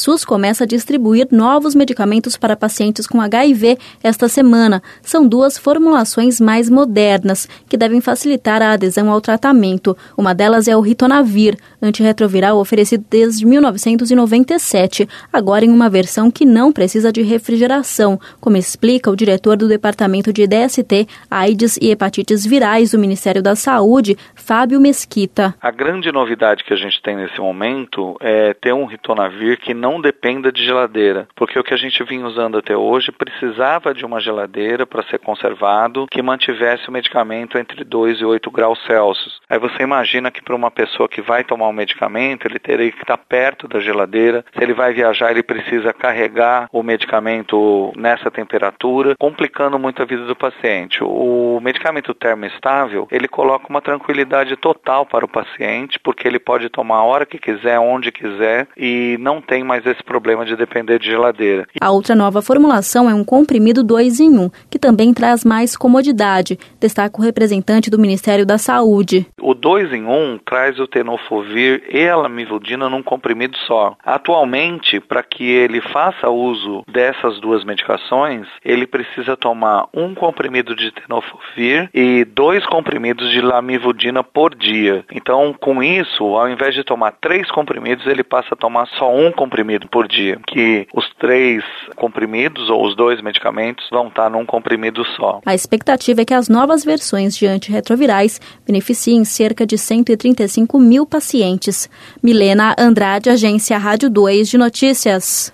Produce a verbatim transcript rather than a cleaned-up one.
SUS começa a distribuir novos medicamentos para pacientes com H I V esta semana. São duas formulações mais modernas, que devem facilitar a adesão ao tratamento. Uma delas é o Ritonavir, antirretroviral oferecido desde mil novecentos e noventa e sete, agora em uma versão que não precisa de refrigeração, como explica o diretor do Departamento de D S T, AIDS e Hepatites Virais do Ministério da Saúde, Fábio Mesquita. A grande novidade que a gente tem nesse momento é ter um Ritonavir que não dependa de geladeira, porque o que a gente vinha usando até hoje precisava de uma geladeira para ser conservado que mantivesse o medicamento entre dois e oito graus Celsius. Aí você imagina que para uma pessoa que vai tomar um medicamento, ele teria que estar perto da geladeira. Se ele vai viajar, ele precisa carregar o medicamento nessa temperatura, complicando muito a vida do paciente. O medicamento termoestável, ele coloca uma tranquilidade total para o paciente, porque ele pode tomar a hora que quiser, onde quiser, e não tem mais esse problema de depender de geladeira. A outra nova formulação é um comprimido dois em um, que também traz mais comodidade, destaca o representante do Ministério da Saúde. O dois em um traz o tenofovir e a lamivudina num comprimido só. Atualmente, para que ele faça uso dessas duas medicações, ele precisa tomar um comprimido de tenofovir e dois comprimidos de lamivudina por dia. Então, com isso, ao invés de tomar três comprimidos, ele passa a tomar só um comprimido por dia, que os três comprimidos ou os dois medicamentos vão estar num comprimido só. A expectativa é que as novas versões de antirretrovirais beneficiem cerca de cento e trinta e cinco mil pacientes. Milena Andrade, Agência Rádio dois de Notícias.